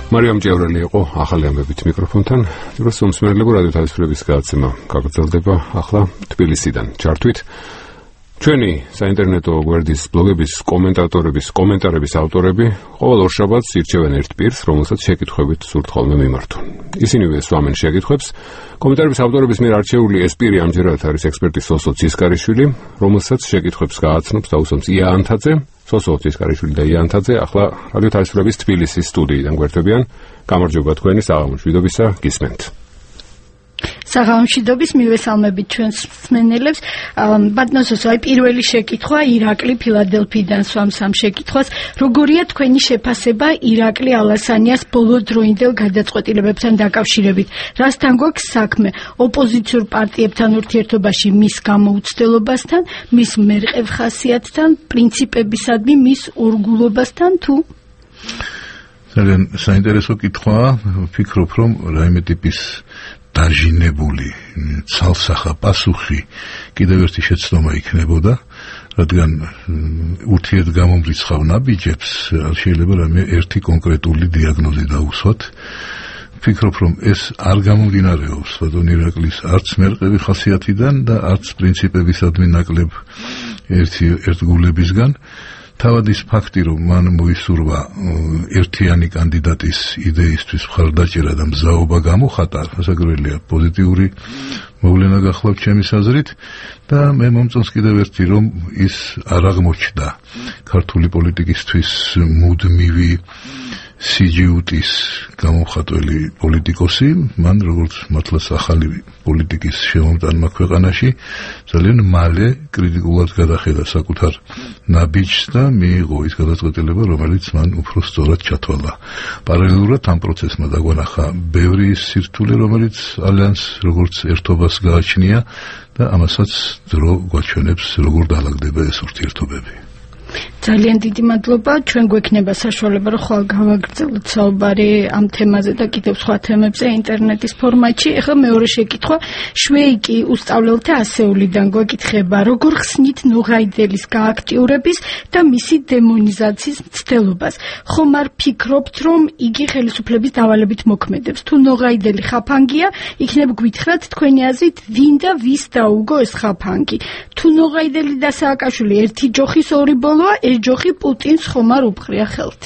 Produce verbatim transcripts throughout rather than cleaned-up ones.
მარიამ ჭევრელი იყო ახალი ამბებით მიკროფონთან. დროს უმსმენელებო რადიო თავისუფლების გადაცემა გაგრძელდება ახლა თბილისიდან. ჩართვით ჩვენი საინტერნეტო გვერდის ბლოგების კომენტატორების კომენტარების ავტორები ყოველ ორშაბათს ირჩევენ ერთ პირს, რომელსაც შეკითხვებით სურთ ხოლმე მიმართონ. ისინივე სვამენ შეკითხვებს. კომენტარების ავტორების მიერ არჩეული ეს პირი ამჯერად არის ექსპერტი სოსო ცისკარიშვილი, რომელსაც შეკითხვებს გააცნობს და უსვამს ია ანთაძე. სოსო ცისკარიშვილი და ია ანთაძე ახლა რადიო თავისუფლების თბილისის სტუდიიდან გვერდებიან. გამარჯობა თქვენი, საღამო მშვიდობისა, გისმენთ. საღამო მშვიდობის, მივესალმებით ჩვენს მსმენელებს. ბატონო სოსო, აი პირველი შეკითხვა ირაკლი ფილადელფიიდან სვამს ამ შეკითხვას. როგორია თქვენი შეფასება ირაკლი ალასანიას ბოლოდროინდელ გადაწყვეტილებებთან დაკავშირებით? რასთან გვაქვს საქმე? ოპოზიციურ პარტიებთან ურთიერთობაში მის გამოუცდელობასთან, მის მერყევ ხასიათთან, პრინციპებისადმი მის ორგულობასთან თუ? ძალიან საინტერესო კითხვაა. ვფიქრობ, რომ რაიმე ტიპის დაჟინებული ცალსახა პასუხი კიდევ ერთი შეცდომა იქნებოდა, რადგან ურთიერთგამომრიცხავ ნაბიჯებს შეიძლება რამე ერთი კონკრეტული დიაგნოზი დაუსვათ. ვფიქრობ, რომ ეს არ გამომდინარეობს ბატონ ირაკლის არც მერყევი ხასიათიდან და არც პრინციპებისადმი ნაკლებ ერთი ერთგულებისგან. თავად ის ფაქტი, რომ მან მოისურვა ერთიანი კანდიდატის იდეისთვის მხარდაჭერა და მზაობა გამოხატა, სასაგრელია პოზიტიური მოვლენა გახლავთ ჩემის აზრით და მე მომწონს კიდევ ერთი, რომ ის არ აღმოჩნდა ქართული პოლიტიკისთვის მუდმივი სიჯიუტის გამომხატველი პოლიტიკოსი, მან როგორც მართლაც ახალი პოლიტიკის შემომტანმა ქვეყანაში ძალიან მალე კრიტიკულად გადახედა საკუთარ ნაბიჯს და მიიღო ის გადაწყვეტილება, რომელიც მან უფრო სწორად ჩათვალა. პარალელურად ამ პროცესმა დაგვანახა ბევრი სირთულე, რომელიც ალიანსს როგორც ერთობას გააჩნია და ამასაც დრო გვაჩვენებს, როგორ დაალაგდება ეს ურთიერთობები. ძალიან დიდი მადლობა. ჩვენ გვექნება საშუალება, რომ ხვალ გავაგრძელოთ საუბარი ამ თემაზე და კიდევ სხვა თემებზე ინტერნეტის ფორმატში. ეხლა მეორე შეკითხვა. შვეიკი უსწავლელთა ასეულიდან გვეკითხება, როგორ ხსნით ნოღაიდელის გააქტიურების და მისი დემონიზაციის მცდელობას? ხომ არ ფიქრობთ, რომ იგი ხელისუფლების დავალებით მოქმედებს? თუ ნოღაიდელი ხაფანგია, იქნებ გვითხრათ თქვენი აზრით, ვინ და ვის დაუგო ეს ხაფანგი? თუ ნოღაიდელი და სააკაშვილი ერთი ჯოხის ორი ბოლოა, ეს ჯოხი პუტინს ხომ არ უპყრია ხელთ?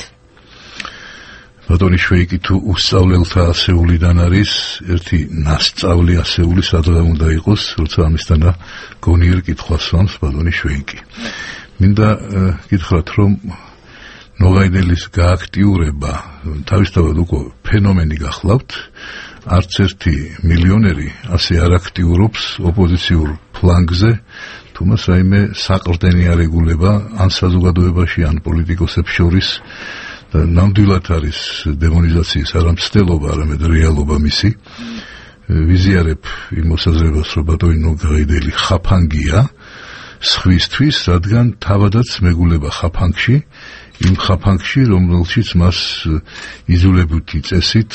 ბატონი შვეიკი თუ უსწავლელთა ასეულიდან არის, ერთი ნასწავლი ასეული სადღაც უნდა იყოს, როცა ამისთანა გონიერ კითხვას სვამს ბატონი შვეიკი. მინდა გითხრათ, რომ ნოღაიდელის გააქტიურება თავისთავად უკვე ფენომენი გახლავთ. არც ერთი მილიონერი ასე არ აქტიურობს ოპოზიციურ ფლანგზე, თუმცა რაიმე საყრდენი არეგულება ან საზოგადოებაში, ან პოლიტიკოსებს შორის და ნამდვილად არის დემონიზაციის არა მცდელობა, არამედ რეალობა მისი. ვიზიარებ იმ მოსაზრებას, რომ ბატონი ნოღაიდელი ხაფანგია სხვისთვის, რადგან თავადაც მეგულება ხაფანგში, იმ ხაფანგში, რომელშიც მას იზოლებითი წესით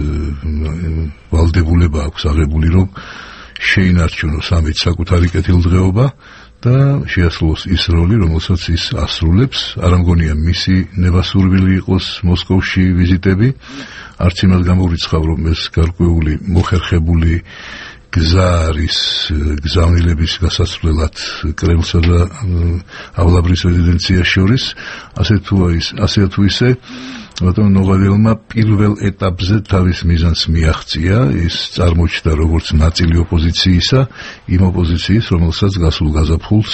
ვალდებულება აქვს აღებული, რომ შეინარჩუნოს ამით საკუთარი კეთილდღეობა და შეასრულოს ის როლი, რომელსაც ის ასრულებს. არ ამგონია მისი ნებასურვილი იყოს მოსკოვში ვიზიტები, არც იმას გამოვრიცხავ, რომ ეს გარკვეული მოხერხებული გზა არის გზავნილების გასასვლელად კრემლსა და ავლაბრის რეზიდენციას შორის. ასე თუ ის, ასე თუ ისე, ბატონ ნოღაიდელმა პირველ ეტაპზე თავის მიზანს მიაღწია, ის წარმოჩნდა როგორც ნაწილი ოპოზიციისა, იმ ოპოზიციის, რომელსაც გასულ გაზაფხულს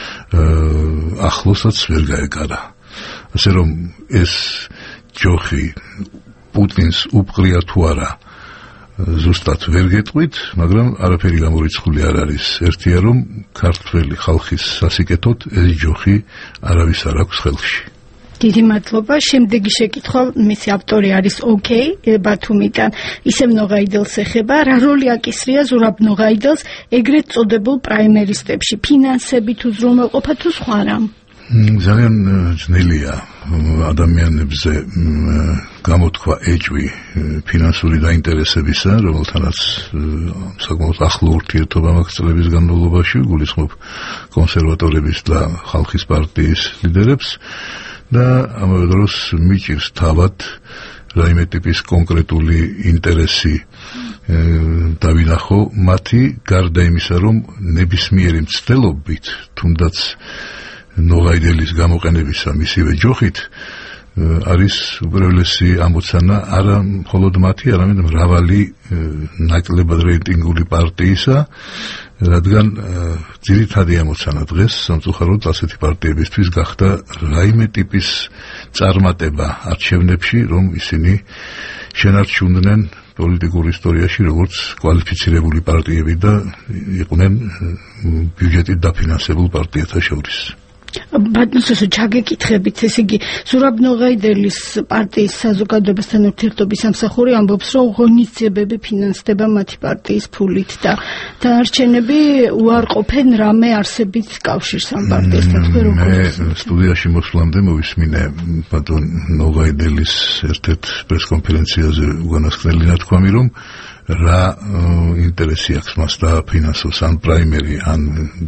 ახლოსაც ვერ გაეკარა. ასე რომ ეს ჯოხი პუტინს უპყრია თუ არა, ზუსტად ვერ გეტყვით, მაგრამ არაფერი გამორიცხული არ არის. ერთია, რომ ქართველი ხალხის სასიკეთოდ ეს ჯოხი არავის არ აქვს ხელში. დიდი მადლობა. შემდეგი შეკითხვა, მისი ავტორი არის ოკეი ბათუმიდან. ისევ ნოღაიდელს ეხება, რა როლი აკისრია ზურაბ ნოღაიდელს ეგრეთ წოდებულ პრაიმერისტებში? ფინანსებით უზრუნველყოფა თუ სხვა რამ? ძალიან ძნელია ადამიანებზე გამოთქვა ეჭვი ფინანსური დაინტერესებისა, რომელთანაც საკმაოდ ახლო ურთიერთობა მაქვს წლების განმავლობაში, გულისხმობ კონსერვატორების და ხალხის პარტიის ლიდერებს და ამავე დროს მიჭირს თავად რაიმე ტიპის კონკრეტული ინტერესი დავინახო მათი გარდა იმისა, რომ ნებისმიერი მცდელობით, თუნდაც ნოღაიდელის გამოყენებისა მისივე ჯოხით არის უპირველესი ამოცანა არა მხოლოდ მათი, არამედ მრავალი ნაკლებად რეიტინგული პარტიისა, რადგან ძირითადი ამოცანა დღეს სამწუხაროდ ასეთი პარტიებისთვის გახდა რაიმე ტიპის წარმატება არჩევნებში, რომ ისინი შენარჩუნდნენ პოლიტიკურ ისტორიაში როგორც კვალიფიცირებული პარტიები და იყვნენ ბიუჯეტით დაფინანსებულ პარტიათა შორის. ბატონსო, ჩაგეკითხებით, ესე იგი ზურაბ ნოღაიდელის პარტიის საზოგადოებასთან ურთიერთობის სამსახური ამბობს, რომ ღონისძიებები ფინანსდება მათი პარტიის ფულით და დანარჩენები უარყოფენ რამე არსებით კავშირს ამ პარტიასთან. მე სტუდიაში მოსვლამდე მოვისმინე ბატონ ნოღაიდელის ერთ-ერთ პრესკონფერენციაზე უკანასკნელი ნათქვამი, რომ რა ინტერესი აქვს მას დააფინანსოს ან პრაიმერი, ან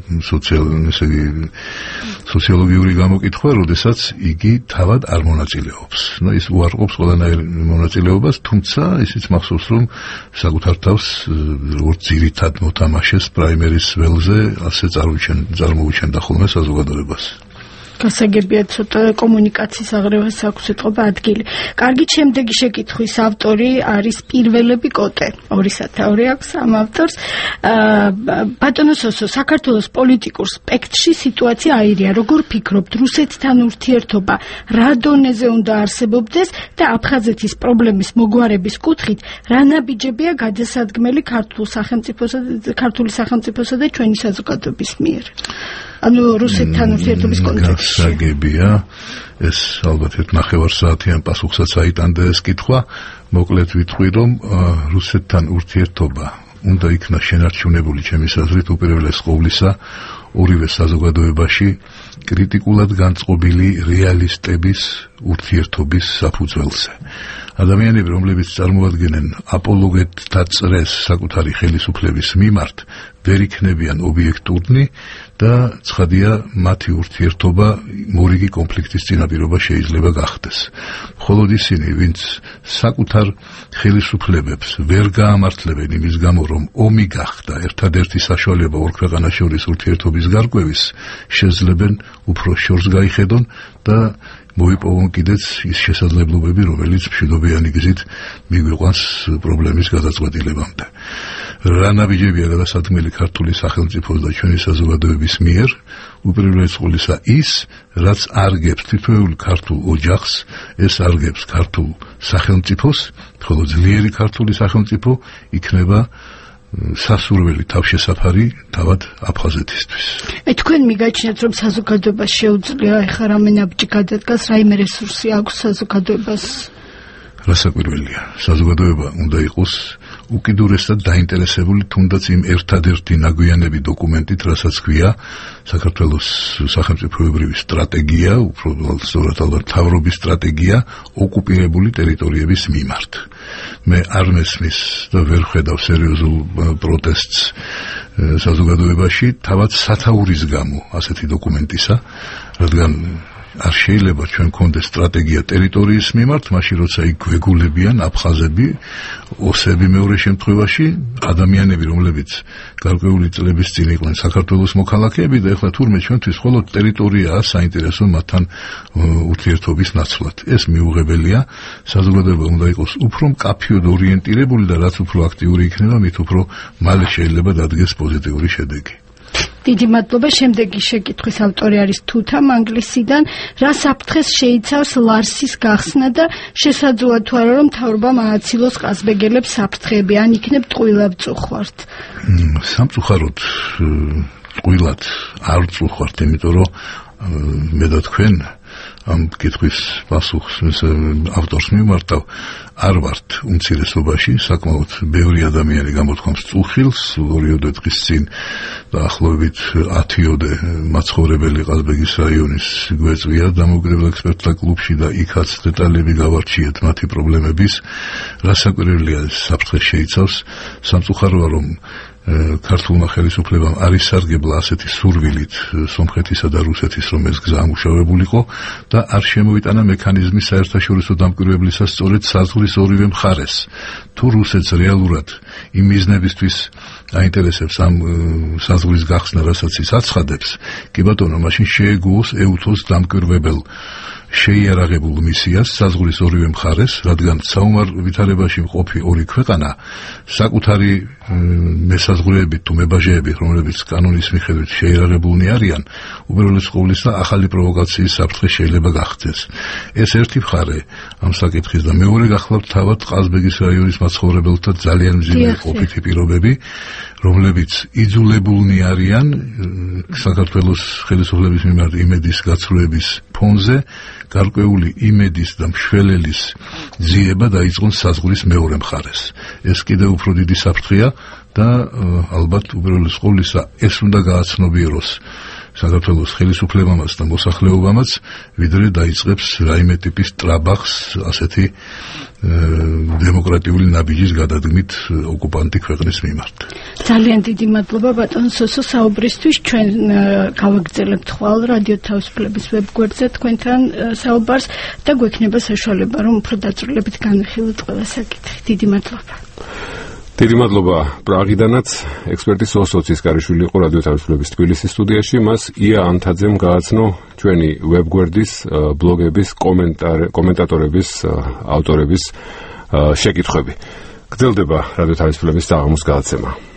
სოციოლოგიური გამოკითხვა, როდესაც იგი თავად არ მონაწილეობს. ნუ ის უარყოფს ყველანაირ მონაწილეობას, თუმცა ისიც მახსოვს, რომ საკუთარ თავს როგორც ძირითად მოთამაშეს პრაიმერის ველზე ასე წარმოუჩენდა ხოლმე საზოგადოებას. გასაგებია ცოტა კომუნიკაციის აღრევას აქვს ეთყობა ადგილი. კარგი, შემდეგი შეკითხვის ავტორი არის პირველები კოტე. ორი სათაური აქვს ამ ავტორს. ბატონო სოსო, საქართველოს პოლიტიკურ სპექტრში სიტუაცია აირია. როგორ ფიქრობთ, რუსეთთან ურთიერთობა რა დონეზე უნდა არსებობდეს და აფხაზეთის პრობლემის მოგვარების კუთხით რა ნაბიჯებია გადასადგმელი ქართულ სახელმწიფოსა და ქართული სახელმწიფოსა და ჩვენი საზოგადოების მიერ? ანუ რუსეთთან ურთიერთობის კონტექსტში. გასაგებია, ეს ალბათ ერთ ნახევარ საათიან პასუხსაც აიტანდა ეს კითხვა. მოკლედ ვიტყვი, რომ რუსეთთან ურთიერთობა უნდა იქნა შენარჩუნებული ჩემის აზრით უპირველეს ყოვლისა ორივე საზოგადოებაში კრიტიკულად განწყობილი რეალისტების ურთიერთობის საფუძველზე. ადამიანები, რომლებიც წარმოადგენენ აპოლოგეტთა წრეს საკუთარი ხელისუფლების მიმართ, ვერ იქნებიან ობიექტურნი და ცხადია მათი ურთიერთობა მორიგი კონფლიქტის წინაპირობა შეიძლება გახდეს. მხოლოდ ისინი, ვინც საკუთარ ხელისუფლებებს ვერ გაამართლებენ იმის გამო, რომ ომი გახდა ერთადერთი საშუალება ორ ქვეყანას შორის ურთიერთობის გარკვევის, შეძლებენ უფრო შორს გაიხედონ და მოიპოვონ კიდეც ის შესაძლებლობები, რომელიც მშვიდობიანი გზით მიგვიყვანს პრობლემის გადაწყვეტილებამდე. რა ნაბიჯებია გადასადგმელი ქართული სახელმწიფოს და ჩვენი საზოგადოების მიერ? უპირველეს ყოვლისა ის, რაც არგებს თითოეულ ქართულ ოჯახს, ეს არგებს ქართულ სახელმწიფოს, ხოლო ძლიერი ქართული სახელმწიფო იქნება სასურველი თავშესაფარი თავად აფხაზეთისთვის. ე თქვენ მიგაჩნიათ, რომ საზოგადოებას შეუძლია ეხლა რამე ნაბიჯი გადადგას, რაიმე რესურსი აქვს საზოგადოებას? რასაკვირველია, საზოგადოება უნდა იყოს უკიდურესად დაინტერესებული თუნდაც იმ ერთადერთი ნაგვიანები დოკუმენტით, რასაც ქვია საქართველოს სახელმწიფოებრივი სტრატეგია, უფრო სწორად ალბათ მთავრობის სტრატეგია ოკუპირებული ტერიტორიების მიმართ. მე არ მესმის და ვერ ხედავ სერიოზულ პროტესტს საზოგადოებაში თავად სათაურის გამო ასეთი დოკუმენტისა, რადგან არ შეიძლება ჩვენ გქონდეს სტრატეგია ტერიტორიის მიმართ, მაშინ როცა იქ გვეგულებიან აფხაზები, ოსები მეორე შემთხვევაში, ადამიანები, რომლებიც გარკვეული წლების წინ იყვნენ საქართველოს მოქალაქეები და ეხლა თურმე ჩვენთვის მხოლოდ ტერიტორიაა საინტერესო მათთან ურთიერთობის ნაცვლად. ეს მიუღებელია, საზოგადოება უნდა იყოს უფრო მკაფიოდ ორიენტირებული და რაც უფრო აქტიური იქნება, მით უფრო მალე შეიძლება დადგეს პოზიტიური შედეგი. დიდი მადლობა. შემდეგი შეკითხვის ავტორი არის თუთა მანგლისიდან. რა საფრთხეს შეიცავს ლარსის გახსნა და შესაძლოა თუ არა რომ მთავრობამ ააცილოს ყაზბეგელებს საფრთხეები, ან იქნებ ტყუილად წუხვართ? სამწუხაროდ ტყუილად არ წუხვართ, იმიტომ რომ მე და თქვენ ამ კითხვის პასუხს ავტორს მიმართავ, არ ვართ უმცირესობაში, საკმაოდ ბევრი ადამიანი გამოთქვამს წუხილს, ორიოდე დღის წინ დაახლოებით ათიოდე მაცხოვრებელი ყაზბეგის რაიონის გვეწვია დამოუკიდებელ ექსპერტთა კლუბში და იქაც დეტალები გავარჩიეთ მათი პრობლემების. რასაკვირველია, საფრთხე შეიცავს. სამწუხაროა, რომ ქართულმა ხელისუფლებამ არ ისარგებლა ასეთი სურვილით სომხეთისა და რუსეთის, რომ ეს გზა ამუშავებულიყო და არ შემოიტანა მექანიზმი საერთაშორისო დამკვირვებლისას სწორედ საზღვრის ორივე მხარეს. თუ რუსეთს რეალურად იმ მიზნებისთვის აინტერესებს ამ საზღვრის გახსნა, რასაც ის აცხადებს, კი ბატონო, მაშინ შეეგუოს ეუთოს დამკვირვებელ შეიარაღებულ მისიას საზღვრის ორივე მხარეს, რადგან საომარ ვითარებაში მყოფი ორი ქვეყანა საკუთარი მესაზღვრეებით თუ მებაჟეებით, რომლებიც კანონის მიხედვით შეიარაღებულნი არიან, უპირველეს ყოვლისა ახალი პროვოკაციის საფრთხე შეიძლება გახდეს. ეს ერთი მხარე ამ საკითხის და მეორე გახლავთ თავად ყაზბეგის რაიონის მაცხოვრებელთა ძალიან მძიმე ყოფითი პირობები, რომლებიც იძულებულნი არიან საქართველოს ხელისუფლების მიმართ იმედის გაცვლების ფონზე გარკვეული იმედის და მშველელის ძიება დაიწყონ საზღვრის მეორე მხარეს. ეს კიდევ უფრო დიდი საფრთხეა და ალბათ უპირველეს ყოვლისა ეს უნდა გააცნობიეროს საქართველოს ხელისუფლებამაც და მოსახლეობამაც, ვიდრე დაიწყებს რაიმე ტიპის ტრაბახს ასეთი დემოკრატიული ნაბიჯის გადადგმით ოკუპანტი ქვეყნის მიმართ. ძალიან დიდი მადლობა ბატონ სოსო საუბრისთვის. ჩვენ გავაგრძელებთ ხვალ რადიო თავისუფლების ვებგვერდზე თქვენთან საუბარს და გვექნება საშუალება, რომ უფრო დაწვრილებით განვიხილოთ ყველა საკითხი. დიდი მადლობა. დიდი მადლობა პრაღიდანაც ექსპერტი სოსო ცისკარიშვილი იყო რადიო თავისუფლების თბილისის სტუდიაში. მას ია ანთაძემ გააცნო ჩვენი ვებგვერდის ბლოგების კომენტატორების ავტორების შეკითხვები. გრძელდება რადიო თავისუფლების საღამოს გადაცემა.